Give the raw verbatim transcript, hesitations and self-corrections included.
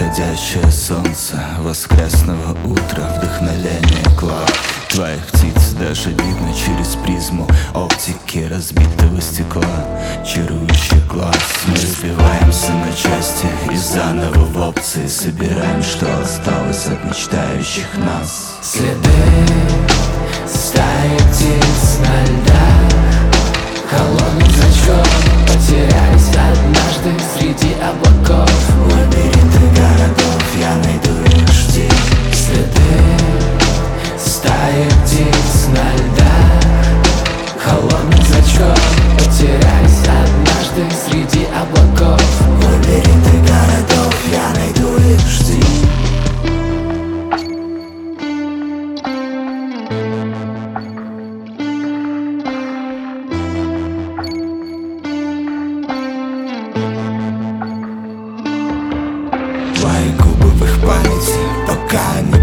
Заходящее солнце воскресного утра, вдохновение клад твоих птиц даже видно через призму оптики разбитого стекла. Чарующий глаз. Мы разбиваемся на части и заново в опции собираем, что осталось от мечтающих нас. Следы стаи птиц на льдах, холодным зрачком потерялись однажды среди облаков. Лабиринты городов, я найду их, жди. Следы стаи птиц на льдах, холодным зрачком потерялись однажды среди облаков. Лабиринты городов, я найду их, жди. Твои губы в их памяти, пока они